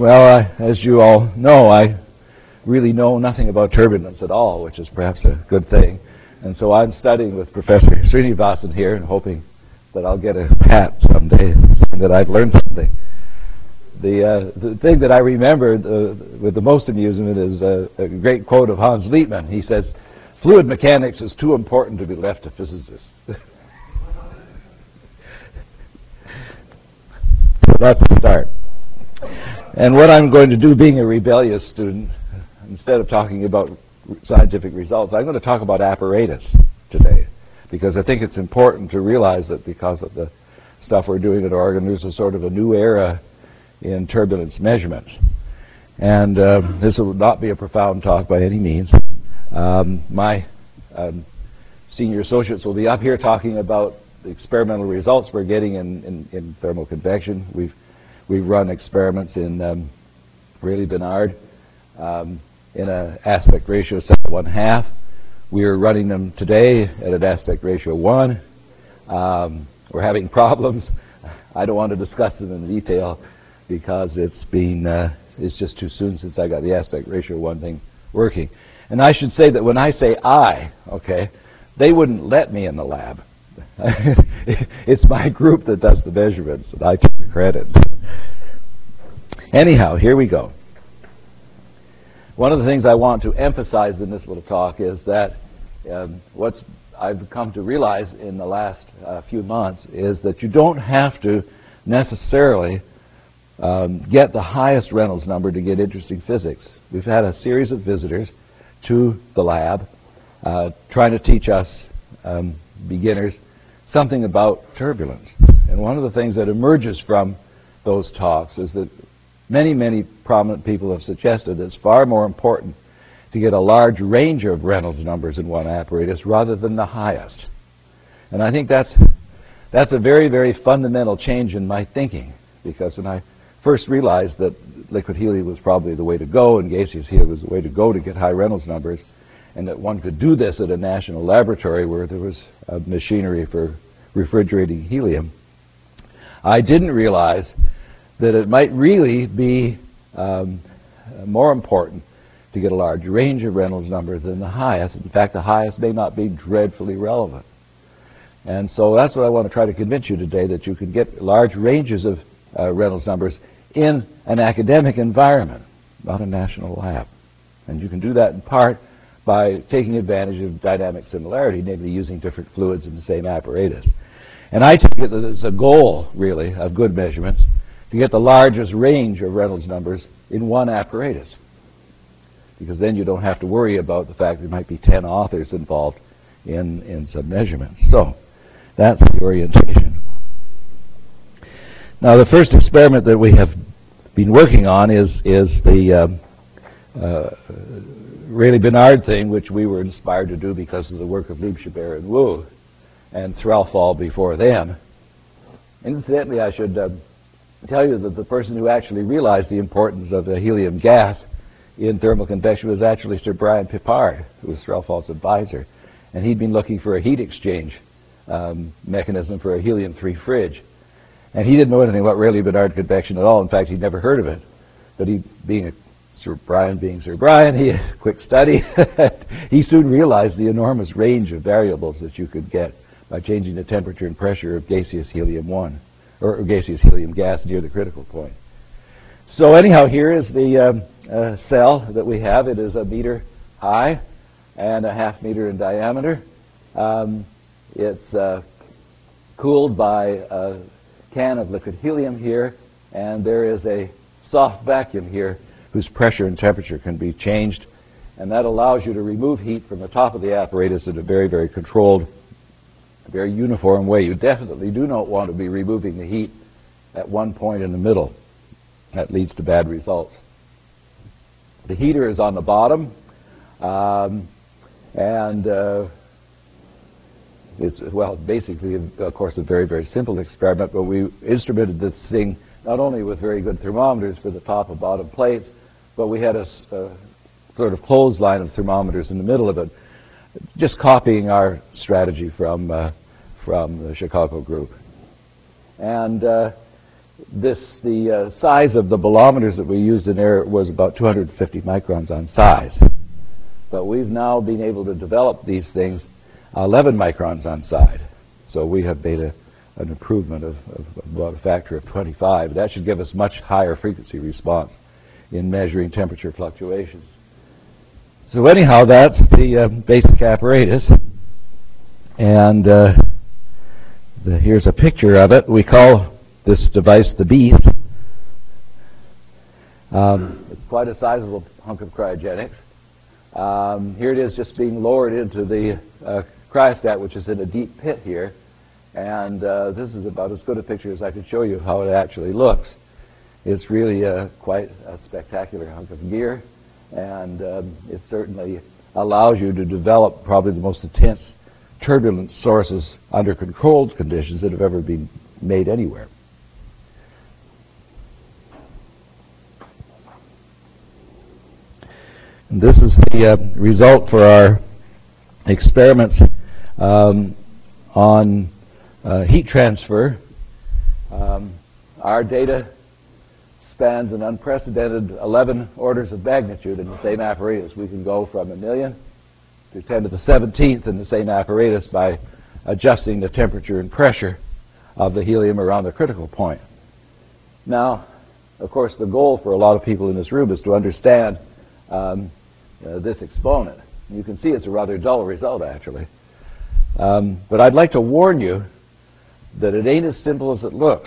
Well, as you all know, I really know nothing about turbulence at all, which is perhaps a good thing. And so I'm studying with Professor Srinivasan here and hoping that I'll get a pat someday, saying that I've learned something. The thing that I remembered with the most amusement is a great quote of Hans Liebmann. He says, "Fluid mechanics is too important to be left to physicists." So that's the start. And what I'm going to do, being a rebellious student, instead of talking about scientific results, I'm going to talk about apparatus today, because I think it's important to realize that because of the stuff we're doing at Oregon, there's a sort of a new era in turbulence measurements. And this will not be a profound talk by any means. My senior associates will be up here talking about the experimental results we're getting in thermal convection. We've run experiments in Rayleigh-Benard in an aspect ratio of 7.5. We're running them today at an aspect ratio 1. We're having problems. I don't want to discuss them in detail because it's just too soon since I got the aspect ratio 1 thing working. And I should say that when I say they wouldn't let me in the lab. It's my group that does the measurements, and I take the credit. Anyhow, here we go. One of the things I want to emphasize in this little talk is that what I've come to realize in the last few months is that you don't have to necessarily get the highest Reynolds number to get interesting physics. We've had a series of visitors to the lab trying to teach us beginners something about turbulence. And one of the things that emerges from those talks is that many prominent people have suggested that it's far more important to get a large range of Reynolds numbers in one apparatus rather than the highest. And I think that's a very fundamental change in my thinking, because when I first realized that liquid helium was probably the way to go and gaseous helium was the way to go to get high Reynolds numbers, and that one could do this at a national laboratory where there was machinery for refrigerating helium, I didn't realize that it might really be more important to get a large range of Reynolds numbers than the highest. In fact, the highest may not be dreadfully relevant. And so that's what I want to try to convince you today, that you can get large ranges of Reynolds numbers in an academic environment, not a national lab. And you can do that in part by taking advantage of dynamic similarity, namely using different fluids in the same apparatus. And I take it that it's a goal, really, of good measurements to get the largest range of Reynolds numbers in one apparatus, because then you don't have to worry about the fact there might be 10 authors involved in some measurements. So that's the orientation. Now, the first experiment that we have been working on is the Rayleigh-Benard thing, which we were inspired to do because of the work of Liebscher and Wu and Threlfall before them. Incidentally, I should tell you that the person who actually realized the importance of the helium gas in thermal convection was actually Sir Brian Pippard, who was Threlfall's advisor. And he'd been looking for a heat exchange mechanism for a helium-3 fridge. And he didn't know anything about Rayleigh-Benard convection at all. In fact, he'd never heard of it. But he, being Sir Brian, he had a quick study. He soon realized the enormous range of variables that you could get by changing the temperature and pressure of gaseous helium-1, or gaseous helium gas near the critical point. So anyhow, here is the cell that we have. It is 1 meter high and 1/2 meter in diameter. It's cooled by a can of liquid helium here, and there is a soft vacuum here whose pressure and temperature can be changed, and that allows you to remove heat from the top of the apparatus in a very controlled, very uniform way. You definitely do not want to be removing the heat at one point in the middle. That leads to bad results. The heater is on the bottom, and it's, well, basically, of course, a very simple experiment, but we instrumented this thing not only with very good thermometers for the top and bottom plates, but we had a sort of clothesline of thermometers in the middle of it, just copying our strategy from the Chicago group. And the size of the bolometers that we used in there was about 250 microns on size. But we've now been able to develop these things 11 microns on side. So we have made an improvement of about a factor of 25. That should give us much higher frequency response in measuring temperature fluctuations. So anyhow, that's the basic apparatus. And here's a picture of it. We call this device the Beast. It's quite a sizable hunk of cryogenics. Here it is just being lowered into the cryostat, which is in a deep pit here. And this is about as good a picture as I could show you how it actually looks. It's really quite a spectacular hunk of gear. And it certainly allows you to develop probably the most intense turbulence sources under controlled conditions that have ever been made anywhere. And this is the result for our experiments on heat transfer. Our data spans an unprecedented 11 orders of magnitude in the same apparatus. We can go from 1 million to 10 to the 17th in the same apparatus by adjusting the temperature and pressure of the helium around the critical point. Now, of course, the goal for a lot of people in this room is to understand this exponent. You can see it's a rather dull result, actually. But I'd like to warn you that it ain't as simple as it looks.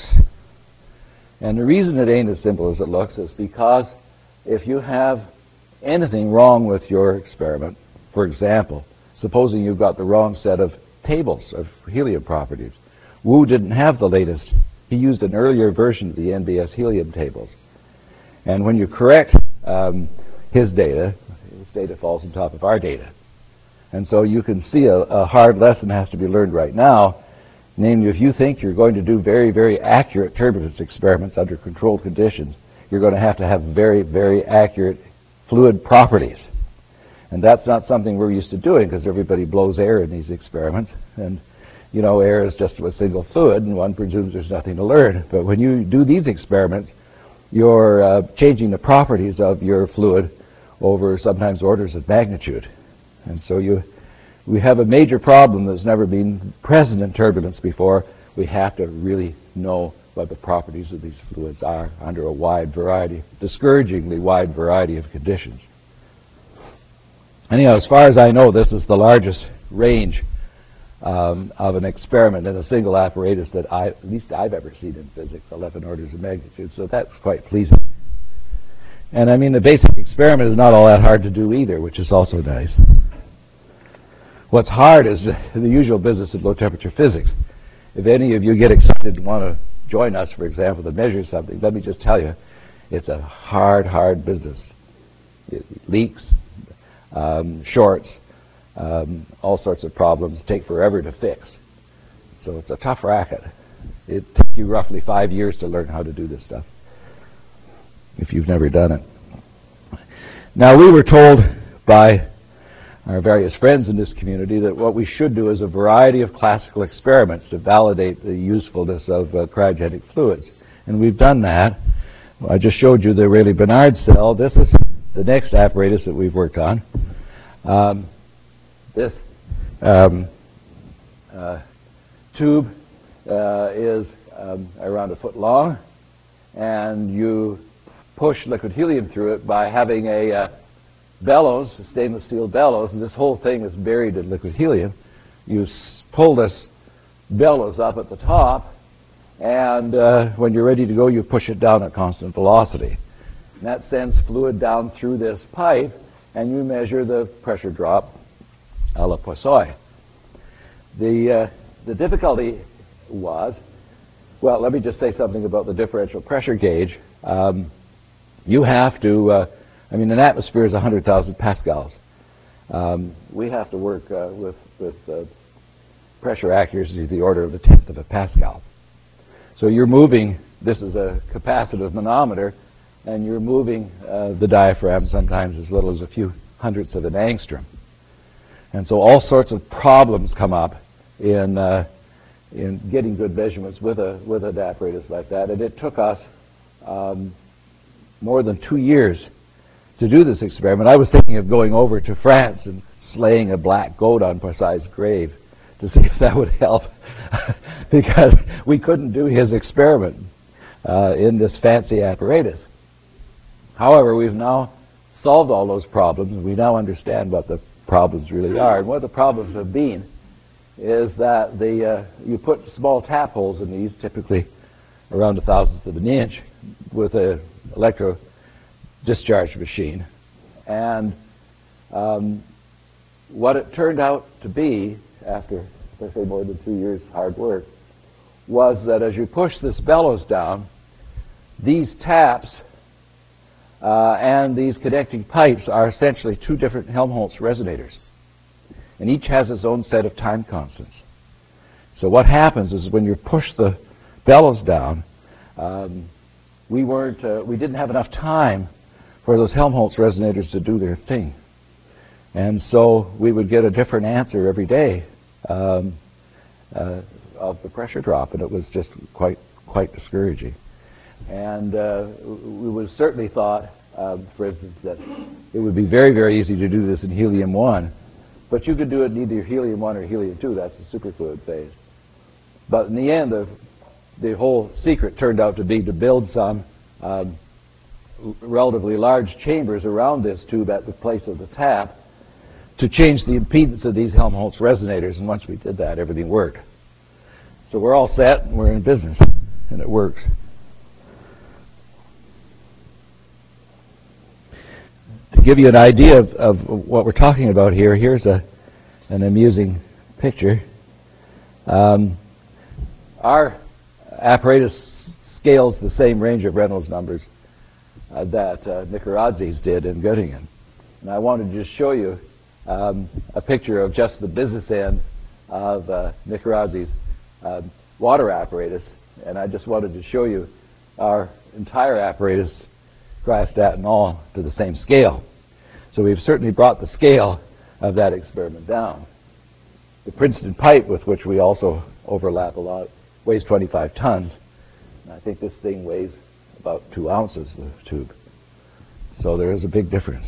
And the reason it ain't as simple as it looks is because if you have anything wrong with your experiment, for example, supposing you've got the wrong set of tables of helium properties. Wu didn't have the latest. He used an earlier version of the NBS helium tables. And when you correct his data falls on top of our data. And so you can see a hard lesson has to be learned right now. Namely, if you think you're going to do very, very accurate turbulence experiments under controlled conditions, you're going to have very, very accurate fluid properties. And that's not something we're used to doing because everybody blows air in these experiments. And, you know, air is just a single fluid, and one presumes there's nothing to learn. But when you do these experiments, you're changing the properties of your fluid over sometimes orders of magnitude. And so we have a major problem that's never been present in turbulence before. We have to really know what the properties of these fluids are under a wide variety, discouragingly wide variety of conditions. Anyhow, as far as I know, this is the largest range of an experiment in a single apparatus that at least I've ever seen in physics, 11 orders of magnitude, so that's quite pleasing. And I mean, the basic experiment is not all that hard to do either, which is also nice. What's hard is the usual business of low temperature physics. If any of you get excited and want to join us, for example, to measure something, let me just tell you, it's a hard, hard business. It leaks, shorts, all sorts of problems take forever to fix. So it's a tough racket. It takes you roughly 5 years to learn how to do this stuff, if you've never done it. Now, we were told by our various friends in this community that what we should do is a variety of classical experiments to validate the usefulness of cryogenic fluids. And we've done that. I just showed you the Rayleigh-Benard cell. This is the next apparatus that we've worked on. This tube is around a foot long, and you push liquid helium through it by having a bellows, a stainless steel bellows, and this whole thing is buried in liquid helium. You pull this bellows up at the top, and when you're ready to go, you push it down at constant velocity. And that sends fluid down through this pipe, and you measure the pressure drop a la Poiseuille. The difficulty was, well, let me just say something about the differential pressure gauge. You have to, I mean, an atmosphere is 100,000 pascals. We have to work with pressure accuracy of the order of a tenth of a pascal. So you're moving, this is a capacitive manometer, and you're moving the diaphragm sometimes as little as a few hundredths of an angstrom. And so all sorts of problems come up in in getting good measurements with an apparatus like that. And it took us more than 2 years to do this experiment. I was thinking of going over to France and slaying a black goat on Poiseuille's grave to see if that would help, because we couldn't do his experiment in this fancy apparatus. However, we've now solved all those problems. We now understand what the problems really are. And what the problems have been is that you put small tap holes in these, typically around 1,000th of an inch, with an electro discharge machine. And what it turned out to be, after, as I say, more than 2 years hard work, was that as you push this bellows down, these taps and these connecting pipes are essentially two different Helmholtz resonators. And each has its own set of time constants. So what happens is when you push the bellows down, we didn't have enough time for those Helmholtz resonators to do their thing. And so we would get a different answer every day of the pressure drop, and it was just quite discouraging. And we would certainly thought, for instance, that it would be very, very easy to do this in helium-1, but you could do it in either helium-1 or helium-2. That's the superfluid phase. But in the end, the whole secret turned out to be to build some relatively large chambers around this tube at the place of the tap to change the impedance of these Helmholtz resonators. And once we did that, everything worked. So we're all set, and we're in business, and it works. To give you an idea of what we're talking about here, here's an amusing picture. Our apparatus scales the same range of Reynolds numbers that Nicarazzi's did in Göttingen. And I wanted to just show you a picture of just the business end of Nicarazzi's water apparatus. And I just wanted to show you our entire apparatus, cryostat and all, to the same scale. So we've certainly brought the scale of that experiment down. The Princeton pipe, with which we also overlap a lot, weighs 25 tons. And I think this thing weighs about 2 ounces, the tube. So there is a big difference.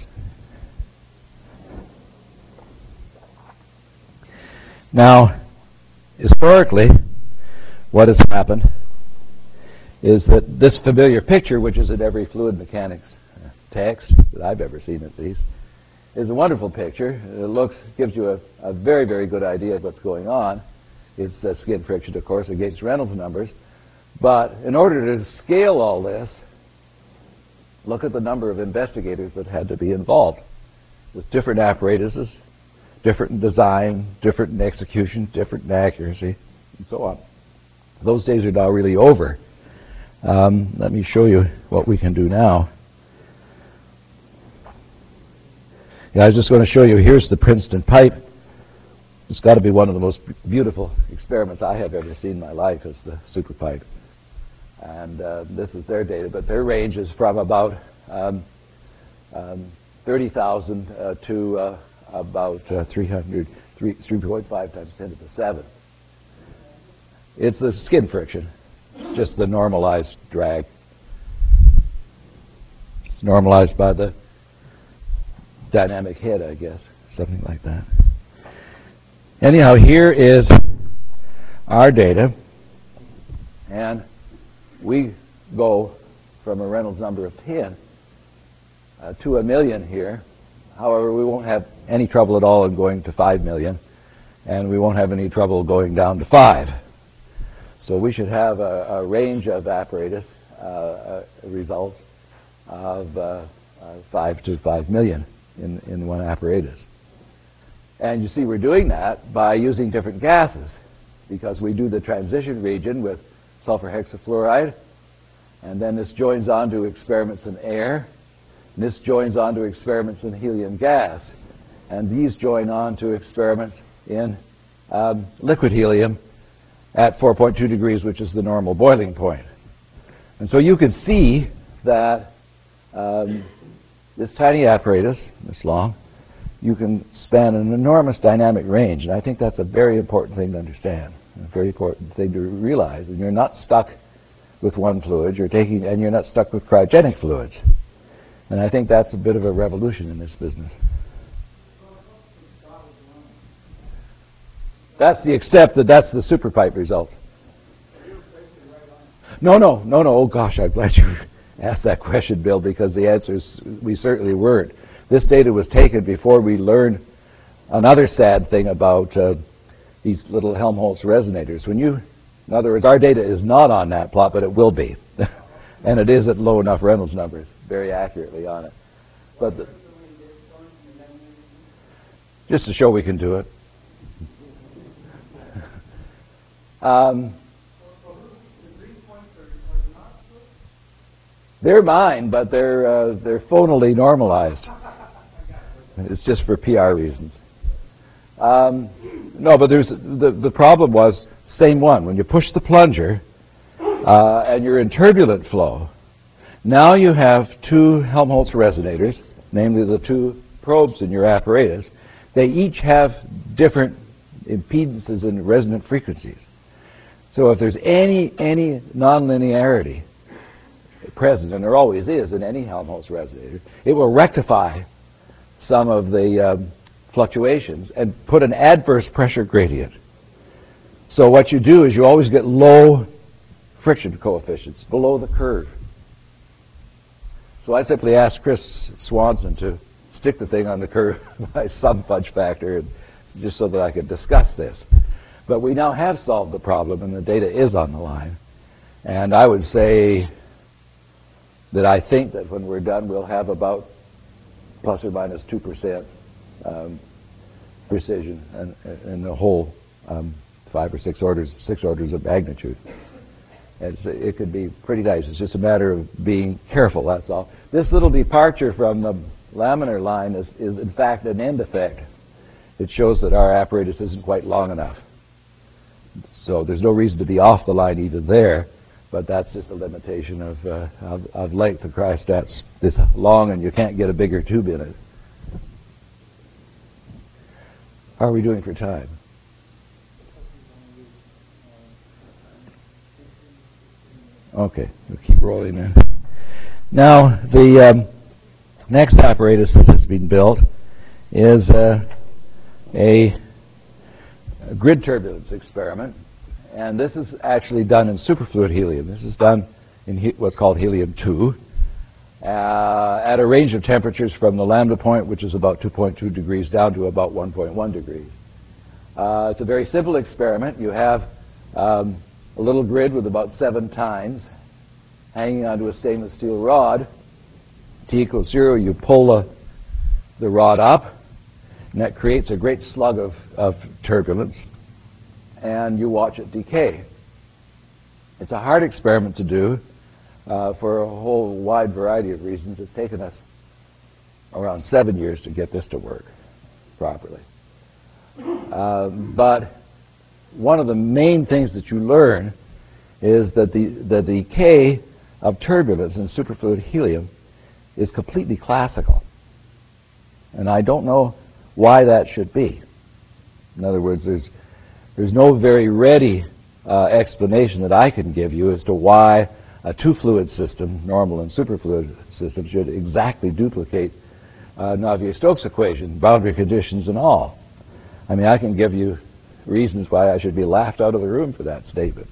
Now, historically, what has happened is that this familiar picture, which is in every fluid mechanics text that I've ever seen at least, is a wonderful picture. It gives you a very, very good idea of what's going on. It's skin friction, of course, against Reynolds numbers. But in order to scale all this, look at the number of investigators that had to be involved with different apparatuses, different in design, different in execution, different in accuracy, and so on. Those days are now really over. Let me show you what we can do now. Yeah, I was just going to show you, here's the Princeton pipe. It's got to be one of the most beautiful experiments I have ever seen in my life, is the super pipe. And this is their data, but their range is from about 30,000 to about 3.5 times 10 to the 7th. It's the skin friction, just the normalized drag. It's normalized by the dynamic head, I guess, something like that. Anyhow, here is our data, and we go from a Reynolds number of 10 to 1 million here. However, we won't have any trouble at all in going to 5 million, and we won't have any trouble going down to 5. So we should have a range of apparatus results of 5 to 5 million in one apparatus. And you see we're doing that by using different gases, because we do the transition region with sulfur hexafluoride, and then this joins on to experiments in air, and this joins on to experiments in helium gas, and these join on to experiments in liquid helium at 4.2 degrees, which is the normal boiling point. And so you can see that this tiny apparatus, this long, you can span an enormous dynamic range, and I think that's a very important thing to understand. A very important thing to realize. And you're not stuck with one fluid. And you're not stuck with cryogenic fluids. And I think that's a bit of a revolution in this business. That's that's the super pipe result. No. Oh gosh, I'm glad you asked that question, Bill, because the answer is we certainly weren't. This data was taken before we learned another sad thing about these little Helmholtz resonators. In other words, our data is not on that plot, but it will be. And it is at low enough Reynolds numbers, very accurately on it. But just to show we can do it. They're mine, but they're phonally normalized. It's just for PR reasons. No, but the problem was same one. When you push the plunger and you're in turbulent flow, now you have two Helmholtz resonators, namely the two probes in your apparatus. They each have different impedances and resonant frequencies. So if there's any nonlinearity present, and there always is in any Helmholtz resonator, it will rectify some of the fluctuations and put an adverse pressure gradient. So what you do is you always get low friction coefficients below the curve. So I simply asked Chris Swanson to stick the thing on the curve by some fudge factor, just so that I could discuss this. But we now have solved the problem, and the data is on the line. And I would say that I think that when we're done, we'll have about plus or minus 2% precision in the whole 5 or 6 orders of magnitude. It could be pretty nice. It's just a matter of being careful, that's all. This little departure from the laminar line is in fact an end effect. It shows that our apparatus isn't quite long enough. So there's no reason to be off the line even there, but that's just a limitation of length. The cryostats this long, and you can't get a bigger tube in it. How are we doing for time? Okay, we'll keep rolling then. Now, the next apparatus that has been built is a grid turbulence experiment, and this is actually done in superfluid helium. This is done in what's called helium-2 at a range of temperatures from the lambda point, which is about 2.2 degrees, down to about 1.1 degrees. It's a very simple experiment. You have a little grid with about 7 tines hanging onto a stainless steel rod. T equals 0, you pull the rod up, and that creates a great slug of turbulence, and you watch it decay. It's a hard experiment to do for a whole wide variety of reasons. It's taken us around 7 years to get this to work properly. But one of the main things that you learn is that the decay of turbulence in superfluid helium is completely classical. And I don't know why that should be. In other words, there's no very ready explanation that I can give you as to why a two-fluid system, normal and superfluid system, should exactly duplicate Navier-Stokes equation, boundary conditions and all. I mean, I can give you reasons why I should be laughed out of the room for that statement.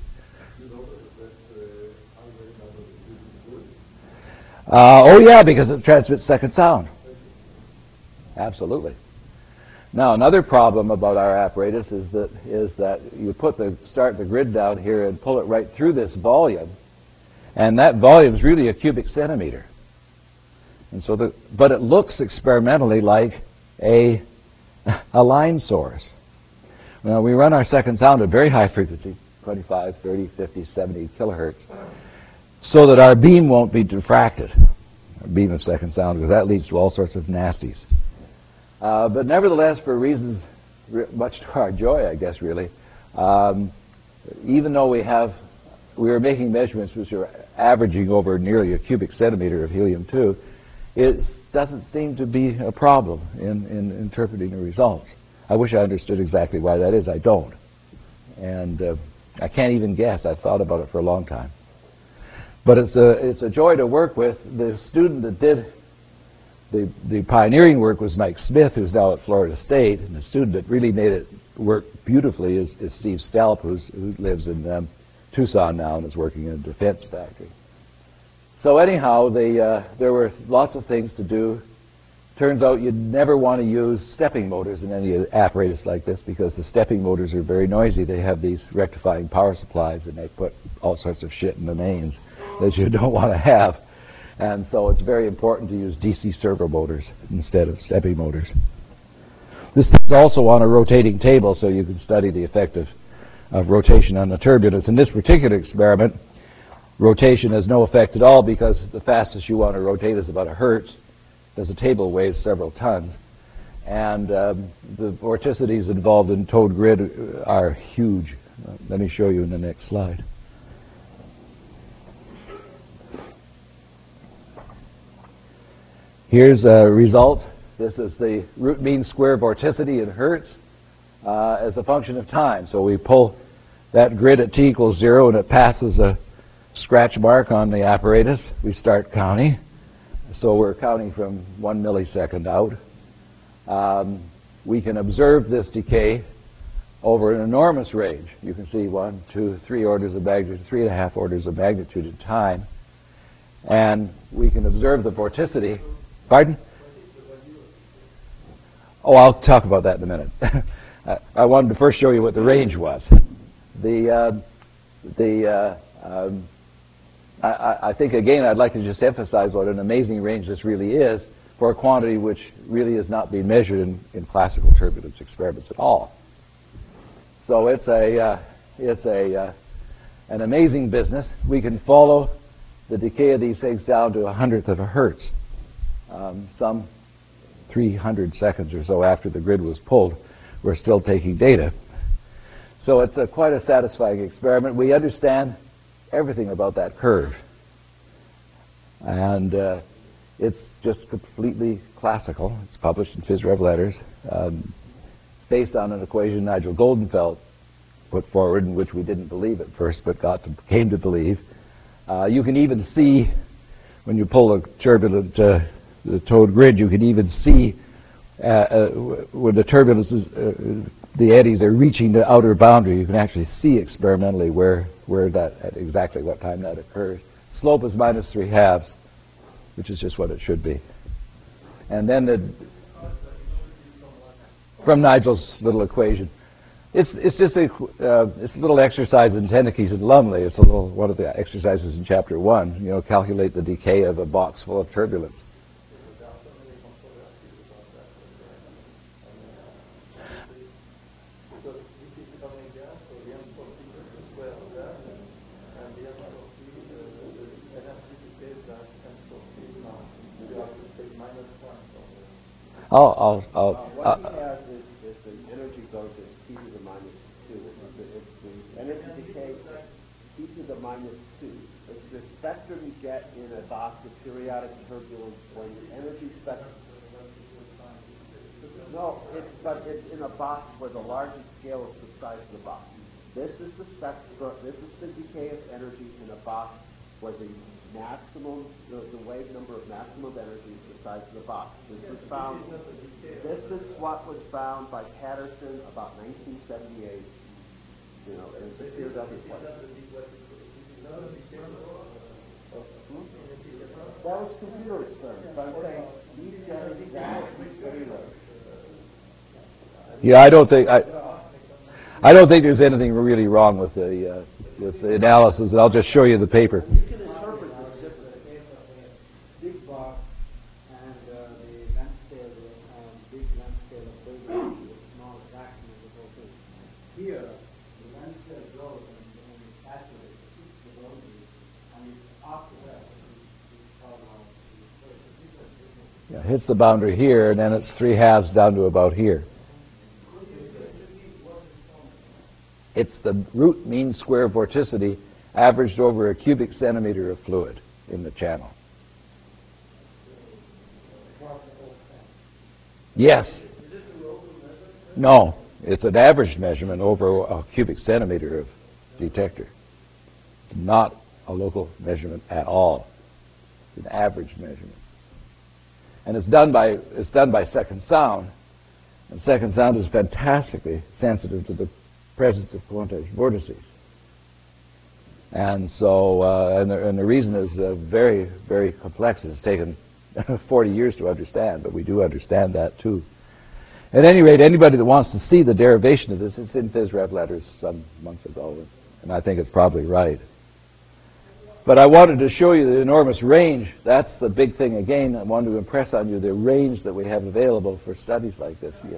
Oh yeah, because it transmits second sound. Absolutely. Now, another problem about our apparatus is that you start the grid down here and pull it right through this volume, and that volume is really a cubic centimeter. And so, but it looks experimentally like a line source. Now, we run our second sound at very high frequency, 25, 30, 50, 70 kilohertz, so that our beam won't be diffracted, our beam of second sound, because that leads to all sorts of nasties. But nevertheless, for reasons much to our joy, I guess, really, even though we were making measurements which are averaging over nearly a cubic centimeter of helium-2, it doesn't seem to be a problem in interpreting the results. I wish I understood exactly why that is. I don't. and I can't even guess. I've thought about it for a long time. But it's a joy to work with. The student that did the pioneering work was Mike Smith, who's now at Florida State, and the student that really made it work beautifully is Steve Stelp, who lives in Tucson now and is working in a defense factory. So anyhow, there were lots of things to do. Turns out you'd never want to use stepping motors in any apparatus like this because the stepping motors are very noisy. They have these rectifying power supplies, and they put all sorts of shit in the mains that you don't want to have. And so it's very important to use DC servo motors instead of stepping motors. This is also on a rotating table, so you can study the effect of rotation on the turbulence. In this particular experiment, rotation has no effect at all because the fastest you want to rotate is about a hertz, because the table weighs several tons. And the vorticities involved in towed grid are huge. Let me show you in the next slide. Here's a result. This is the root mean square vorticity in hertz as a function of time. So we pull that grid at t equals 0, and it passes a scratch mark on the apparatus. We start counting. So we're counting from 1 millisecond out. We can observe this decay over an enormous range. You can see 1, 2, 3 orders of magnitude, 3.5 orders of magnitude in time. And we can observe the vorticity. Pardon? Oh, I'll talk about that in a minute. I wanted to first show you what the range was. I think, again, I'd like to just emphasize what an amazing range this really is for a quantity which really is not being measured in classical turbulence experiments at all. So it's an amazing business. We can follow the decay of these things down to 1/100th of a hertz. Some 300 seconds or so after the grid was pulled, we're still taking data. So it's quite a satisfying experiment. We understand everything about that curve. And it's just completely classical. It's published in PhysRev Letters, based on an equation Nigel Goldenfeld put forward, in which we didn't believe at first, but came to believe. You can even see, when you pull a turbulent the towed grid, you can even see when the turbulence is, the eddies are reaching the outer boundary. You can actually see experimentally where that, at exactly what time that occurs. Slope is -3/2, which is just what it should be. And then from Nigel's little equation. It's just it's a little exercise in Tennekes and Lumley. It's one of the exercises in Chapter 1. You know, calculate the decay of a box full of turbulence. What he has is the energy goes at t to the -2. It's the energy decay t to the -2. It's the spectrum you get in a box of periodic turbulence when the energy spectrum. No, it's in a box where the largest scale is the size of the box. This is the spectrum. This is the decay of energy in a box where the maximum, the wave number of maximum energy is the size of the box. This is what was found by Patterson about 1978. You know, and it's appeared other places. That was computer experiments. But I'm saying these get exactly similar. Yeah, I don't think there's anything really wrong with the analysis, and I'll just show you the paper. Yeah, hits the boundary here, and then it's 3/2 down to about here. It's the root mean square vorticity averaged over a cubic centimeter of fluid in the channel. Yes. No, It's an average measurement over a cubic centimeter of detector. It's not a local measurement at all. It's an average measurement. And it's done by second sound. And second sound is fantastically sensitive to the presence of quantized vortices. And so, and the reason is very, very complex. It's taken 40 years to understand, but we do understand that too. At any rate, anybody that wants to see the derivation of this, it's in PhysRev letters some months ago, and I think it's probably right. But I wanted to show you the enormous range. That's the big thing again. I wanted to impress on you the range that we have available for studies like this. Yeah.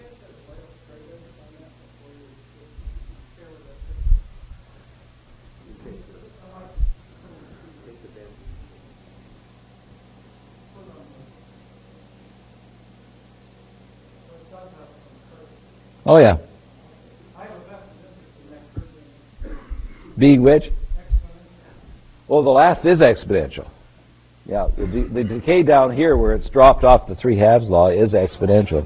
Oh, yeah. Being which? Well, the last is exponential. Yeah, the decay down here where it's dropped off the 3/2 law is exponential.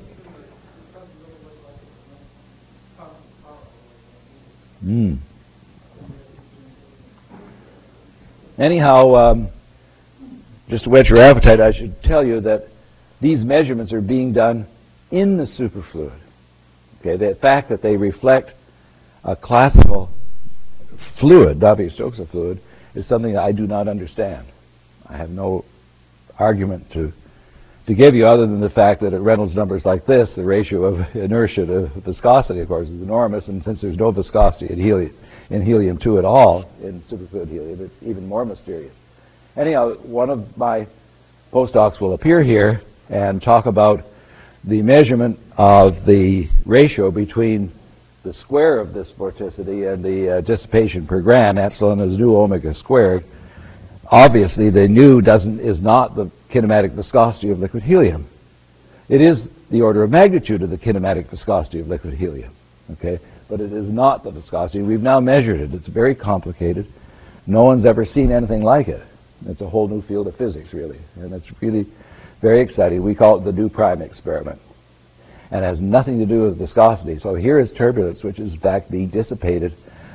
Anyhow, just to whet your appetite, I should tell you that these measurements are being done in the superfluid. Okay, the fact that they reflect a classical fluid, Navier-Stokes fluid, is something that I do not understand. I have no argument to give you other than the fact that at Reynolds numbers like this, the ratio of inertia to viscosity, of course, is enormous, and since there's no viscosity in helium-2 at all, in superfluid helium, it's even more mysterious. Anyhow, one of my postdocs will appear here and talk about the measurement of the ratio between the square of this vorticity and the dissipation per gram. Epsilon is nu omega squared. Obviously, the nu is not the kinematic viscosity of liquid helium. It is the order of magnitude of the kinematic viscosity of liquid helium, okay? But it is not the viscosity. We've now measured it. It's very complicated. No one's ever seen anything like it. It's a whole new field of physics, really, and it's really very exciting. We call it the nu prime experiment, and it has nothing to do with viscosity. So here is turbulence, which is in fact being dissipated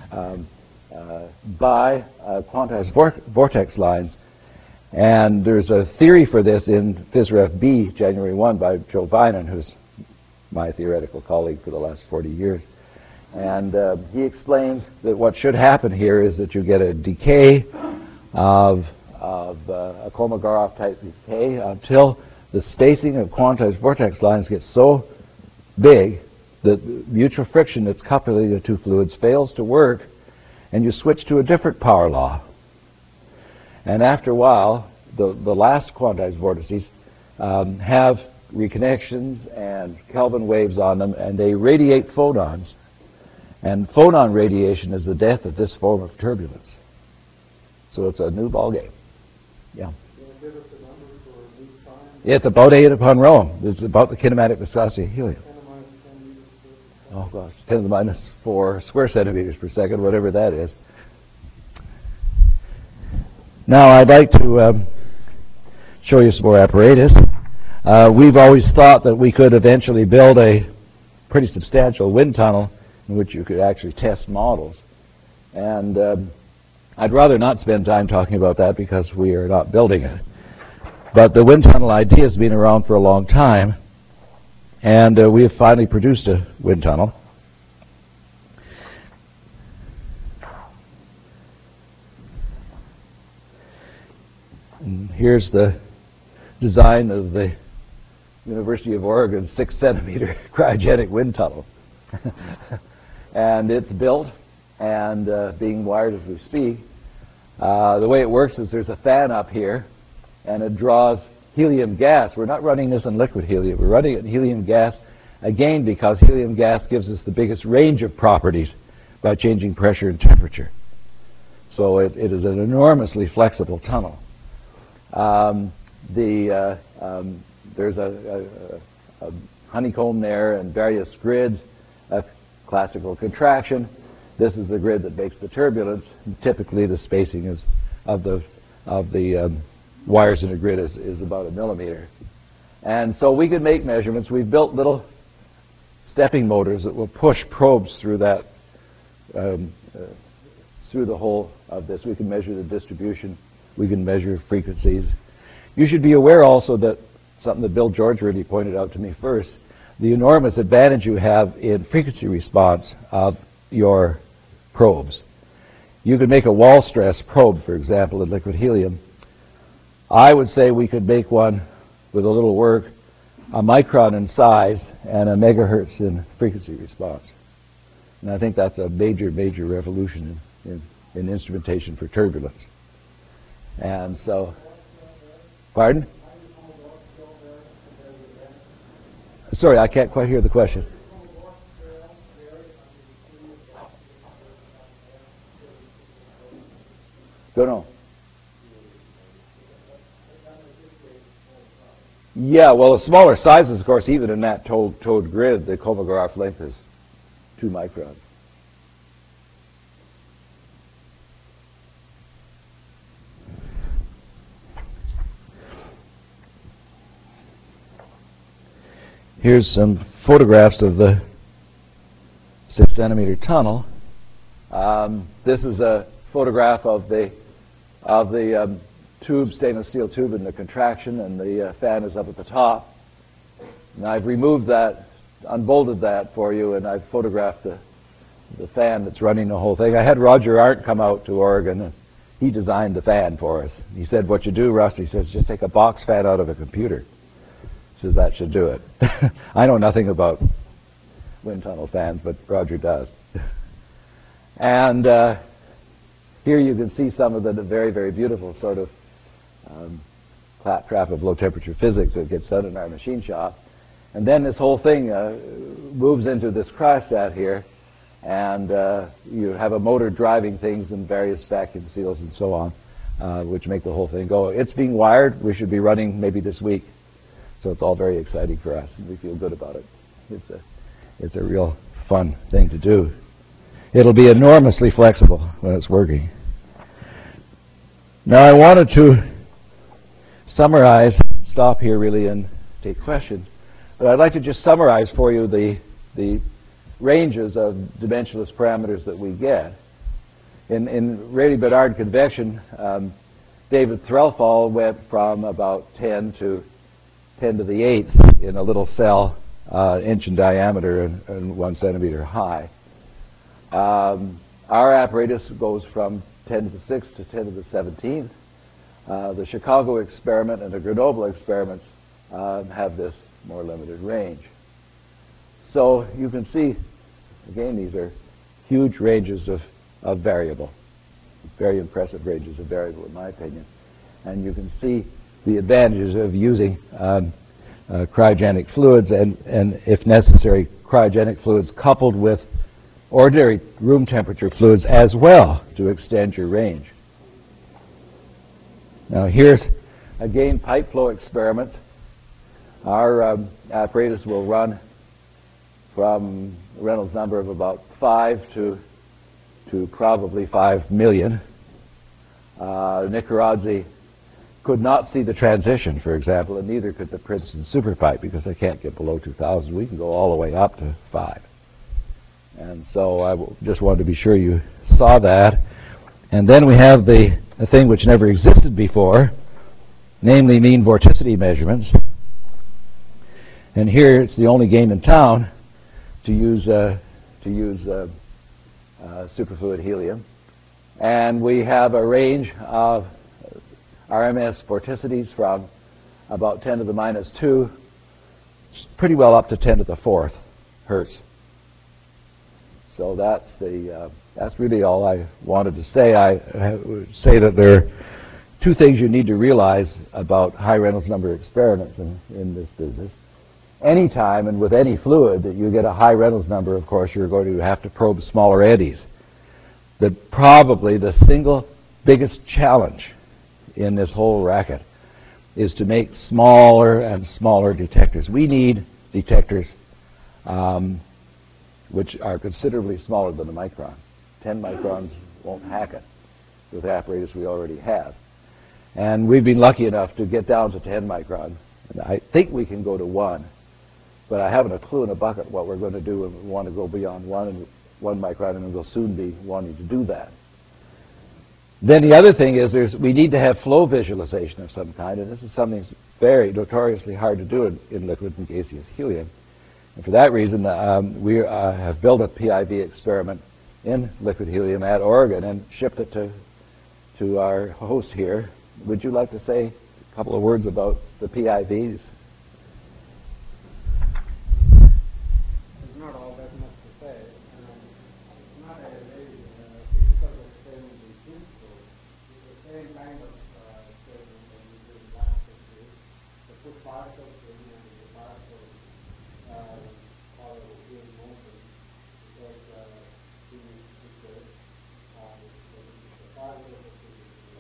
by quantized vortex lines. And there's a theory for this in PhysRev B, January 1, by Joe Binen, who's my theoretical colleague for the last 40 years. And he explained that what should happen here is that you get a decay of a Kolmogorov type decay until the spacing of quantized vortex lines gets so big that mutual friction that's coupling the two fluids fails to work, and you switch to a different power law. And after a while, the last quantized vortices have reconnections and Kelvin waves on them, and they radiate photons. And photon radiation is the death of this form of turbulence. So it's a new ballgame. Yeah. It's about 8 upon Rho. It's about the kinematic viscosity of helium. Oh gosh, 10 to the minus 4 square centimeters per second, whatever that is. Now I'd like to show you some more apparatus. We've always thought that we could eventually build a pretty substantial wind tunnel in which you could actually test models. And I'd rather not spend time talking about that because we are not building it. But the wind tunnel idea has been around for a long time, and we have finally produced a wind tunnel. And here's the design of the University of Oregon 6-centimeter cryogenic wind tunnel. And it's built and being wired as we speak. The way it works is there's a fan up here, and it draws helium gas. We're not running this in liquid helium. We're running it in helium gas, again, because helium gas gives us the biggest range of properties by changing pressure and temperature. So it is an enormously flexible tunnel. There's a honeycomb there and various grids, a classical contraction. This is the grid that makes the turbulence. Typically, the spacing is of the wires in a grid is about 1 millimeter. And so we could make measurements. We've built little stepping motors that will push probes through that through the whole of this. We can measure the distribution. We can measure frequencies. You should be aware also that something that Bill George really pointed out to me first, the enormous advantage you have in frequency response of your probes. You could make a wall stress probe, for example, in liquid helium. I would say we could make one with a little work, a micron in size and a megahertz in frequency response. And I think that's a major, major revolution in instrumentation for turbulence. And so, pardon? Sorry, I can't quite hear the question. Don't know. Yeah, well, the smaller sizes, of course, even in that towed grid, the Kolmogorov length is 2 microns. Here's some photographs of the 6-centimeter tunnel. This is a photograph of the tube, stainless steel tube in the contraction, and the fan is up at the top. And I've removed that, unbolted that for you, and I've photographed the fan that's running the whole thing. I had Roger Arndt come out to Oregon, and he designed the fan for us. He said, what you do, Russ, he says, just take a box fan out of a computer. He says, that should do it. I know nothing about wind tunnel fans, but Roger does. And here you can see some of the very, very beautiful sort of claptrap of low temperature physics that gets done in our machine shop. And then this whole thing moves into this cryostat here, and you have a motor driving things and various vacuum seals and so on, which make the whole thing go. It's being wired. We should be running maybe this week. So it's all very exciting for us, and we feel good about it. It's a real fun thing to do. It'll be enormously flexible when it's working. Now I wanted to summarize, stop here really and take questions, but I'd like to just summarize for you the ranges of dimensionless parameters that we get. In Rayleigh-Benard convection, David Threlfall went from about 10 to the 8th in a little cell, inch in diameter and 1 centimeter high. Our apparatus goes from 10 to the 6th to 10 to the 17th. The Chicago experiment and the Grenoble experiments have this more limited range. So you can see, again, these are huge ranges of variable, very impressive ranges of variable in my opinion. And you can see the advantages of using cryogenic fluids and, if necessary, cryogenic fluids coupled with ordinary room temperature fluids as well to extend your range. Now here's again pipe flow experiment. Our apparatus will run from a Reynolds number of about 5 to probably 5 million. Nicaradze could not see the transition, for example, and neither could the Princeton superpipe because they can't get below 2,000. We can go all the way up to 5. And so I just wanted to be sure you saw that. And then we have the thing which never existed before, namely mean vorticity measurements. And here it's the only game in town to use superfluid helium. And we have a range of RMS vorticities from about 10 to the minus 2, pretty well up to 10 to the 4th hertz. So that's really all I wanted to say. I would say that there are 2 things you need to realize about high Reynolds number experiments in this business. Anytime and with any fluid that you get a high Reynolds number, of course, you're going to have to probe smaller eddies. That probably the single biggest challenge in this whole racket is to make smaller and smaller detectors. We need detectors which are considerably smaller than a micron. 10 microns won't hack it with the apparatus we already have. And we've been lucky enough to get down to 10 micron. And I think we can go to 1. but I haven't a clue in a bucket what we're going to do, and we want to go beyond 1 micron, and we'll soon be wanting to do that. Then the other thing is we need to have flow visualization of some kind, and this is something that's very notoriously hard to do in liquid and gaseous helium. And for that reason, we have built a PIV experiment in liquid helium at Oregon and shipped it to our host here. Would you like to say a couple of words about the PIVs? There's not all that much to say. It's not a very physical experiment in principle. It's the same kind of experiment that we did last year. To put particles in, and the particles follow in motion, because in research, the particles of the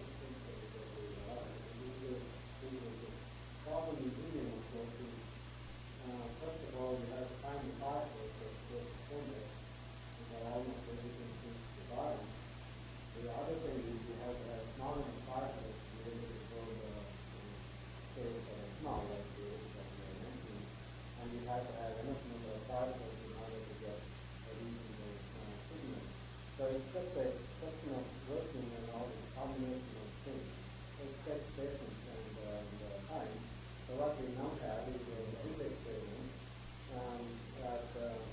problem in helium, of course, is first of all, you have to find the particles that go to center, and they're almost everything to the bottom. The other thing is you have to have small enough particles to be able to go the scales that are small, like the that we are mentioning, and you have to have enough number of particles in order to get a reasonable signal. So it's just a question of working on all the combination of things. It takes patience and time. So what we now have is a big experiment that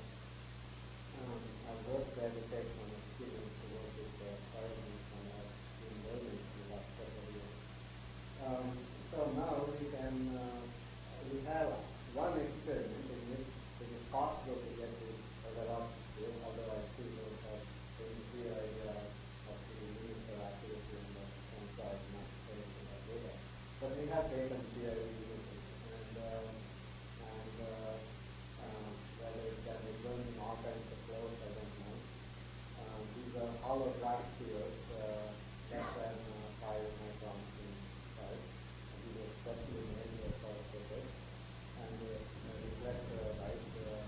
I've worked there to take some experience to work with particles and in buildings for the last couple of years. So now we have one experiment in which it is possible to get this velocity, otherwise people have a clear idea of the limits of accuracy and the size necessary for that data. But we have taken PIV whether it can be done in all kinds of flows, I don't know. These are hollow black spheres, less than 5 microns in size. These are specially made for purpose, and they reflect light.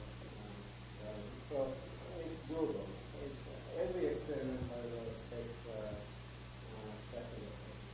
So it's doable. Every experiment, however, takes special.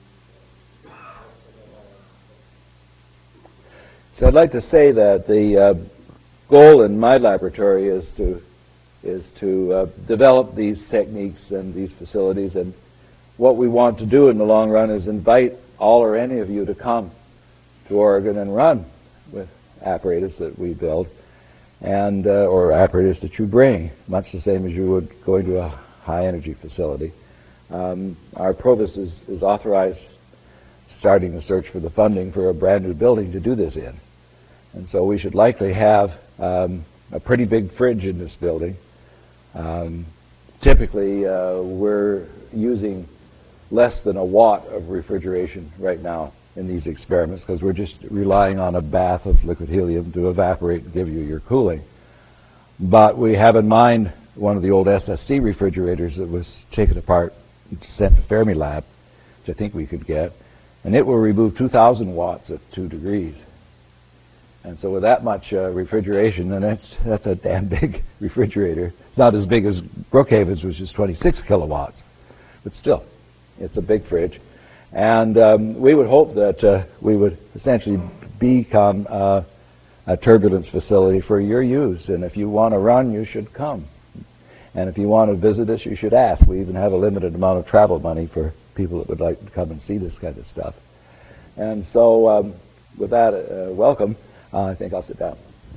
So I'd like to say that the goal in my laboratory is to develop these techniques and these facilities, and what we want to do in the long run is invite all or any of you to come to Oregon and run with apparatus that we build, and or apparatus that you bring, much the same as you would going to a high energy facility. Our provost is authorized starting the search for the funding for a brand new building to do this in. And so we should likely have a pretty big fridge in this building. Typically, we're using less than a watt of refrigeration right now in these experiments because we're just relying on a bath of liquid helium to evaporate and give you your cooling. But we have in mind one of the old SSC refrigerators that was taken apart and sent to Fermilab, which I think we could get, and it will remove 2,000 watts at 2 degrees. And so with that much refrigeration, and that's a damn big refrigerator. It's not as big as Brookhaven's, which is 26 kilowatts, but still, it's a big fridge. And we would hope that we would essentially become a turbulence facility for your use. And if you want to run, you should come. And if you want to visit us, you should ask. We even have a limited amount of travel money for people that would like to come and see this kind of stuff. And so with that, welcome. I think I'll sit down.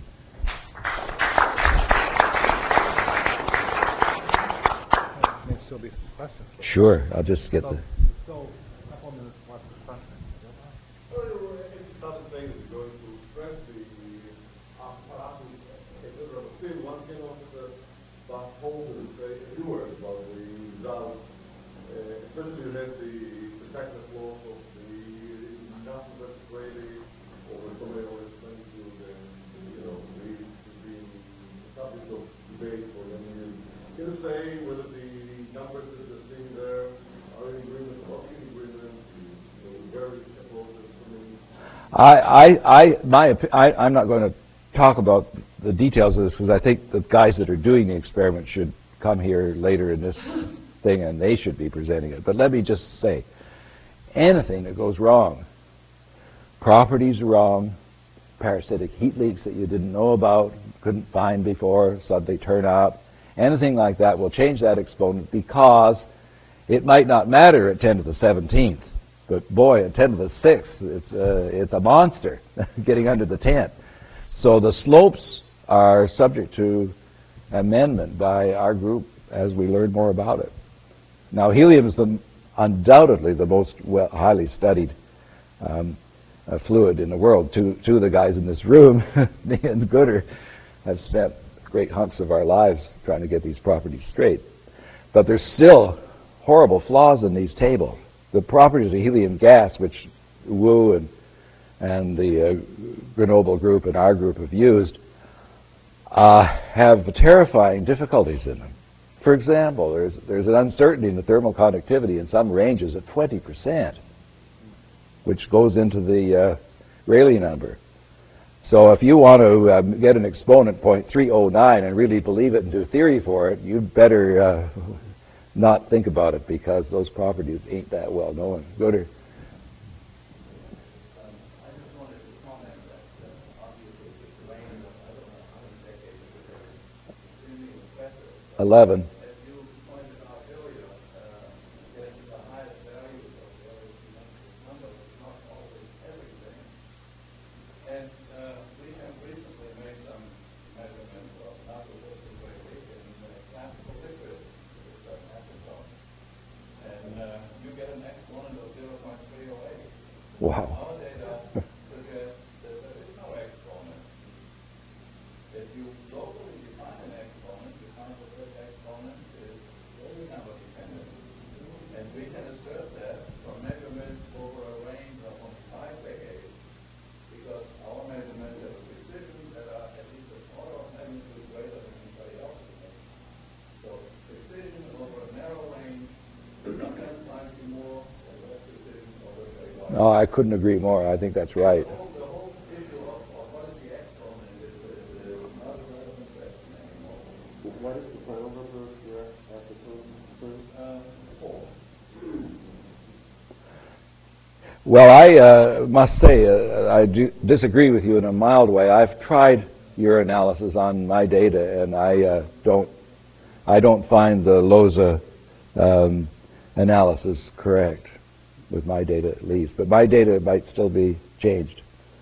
May still be some questions. Sure. I'll just get the... So, a couple of minutes left for questions. Well, it's not the thing that's going to express the still one can also hold and say a few words about the results, especially that the technical flows of the national vertebrae over somebody always explained to you that the subject of debate for many years. Can you say whether the numbers that are seen there are in agreement or in agreement? Very approaches to me. I'm not going to talk about the details of this because I think the guys that are doing the experiment should come here later in this thing and they should be presenting it. But let me just say, anything that goes wrong, properties are wrong, parasitic heat leaks that you didn't know about, couldn't find before, suddenly turn up. Anything like that will change that exponent, because it might not matter at 10 to the 17th, but boy, at 10 to the 6th, it's a monster getting under the 10. So the slopes are subject to amendment by our group as we learn more about it. Now, helium is undoubtedly the most highly studied fluid in the world. Two of the guys in this room, me and Gooder, have spent great hunks of our lives trying to get these properties straight. But there's still horrible flaws in these tables. The properties of helium gas, which Wu and the Grenoble group and our group have used, have terrifying difficulties in them. For example, there's an uncertainty in the thermal conductivity in some ranges of 20%, which goes into the Rayleigh number. So if you want to get an exponent 0.309 and really believe it and do theory for it, you'd better not think about it, because those properties ain't that well known. Go to. I just wanted to comment that obviously the rain of, I don't know how many decades it was, extremely impressive. 11. As you pointed out earlier, getting the highest values of various numbers is not always everything. And we have recently made some measurements of natural rate in classical liquids with certain acidomes. And you get an exponent of 0.308. Wow. Our data suggest that there is no exponent. If you locally define an exponent, you find that that exponent is Rayleigh number dependent. And we can assert that from measurements over a range of only 5 decades, because our measurements have a precision that are at least an order of magnitude greater than anybody else's. So precision over a narrow range, sometimes slightly more, and less precision over a very wide range. No, I couldn't agree more. I think that's right. The whole issue of what is the exponent is not a relevant question anymore. What is the final number of your acetone? 4. Well, I must say, I do disagree with you in a mild way. I've tried your analysis on my data, and I don't find the LOSA analysis correct, with my data at least. But my data might still be changed.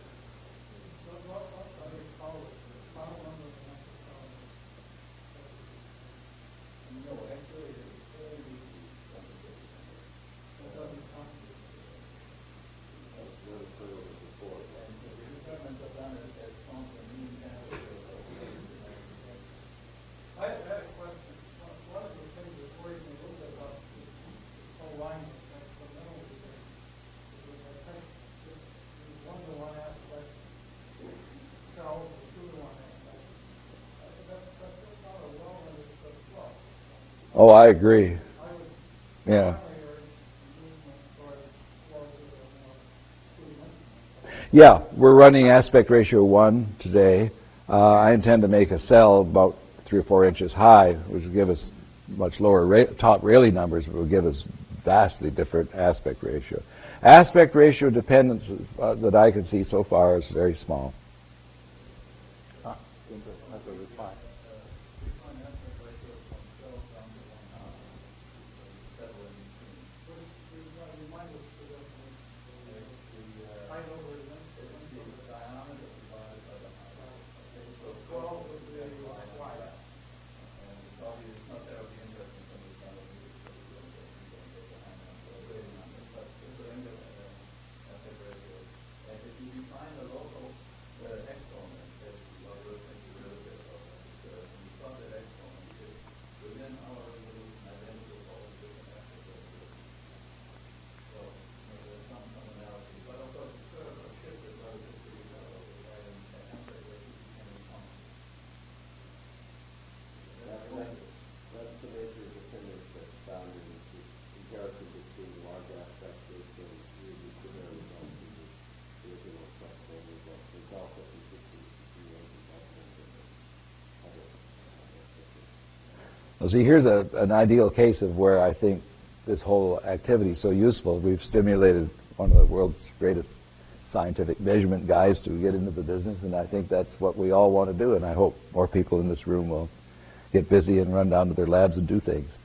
I had a question. One of the things that worries me a little bit about this whole line of experimental research is that I think there's one-to-one aspect, Charles, the two-to-one aspect. That's just not a well-understood flow. Oh, I agree. I would Yeah. finally urge movement towards flows that are more two-dimensional. Yeah, we're running aspect ratio 1 today. I intend to make a cell about 3 or 4 inches high, which will give us much lower top Rayleigh numbers, but will give us vastly different aspect ratio. Aspect ratio dependence that I can see so far is very small. That's a reply. That's the major dependence that's found in the comparison between large aspect ratio and really severe results in the original structural results. There's also consistency between those results and other Well, see, here's an ideal case of where I think this whole activity is so useful. We've stimulated one of the world's greatest scientific measurement guys to get into the business, and I think that's what we all want to do, and I hope more people in this room will get busy and run down to their labs and do things.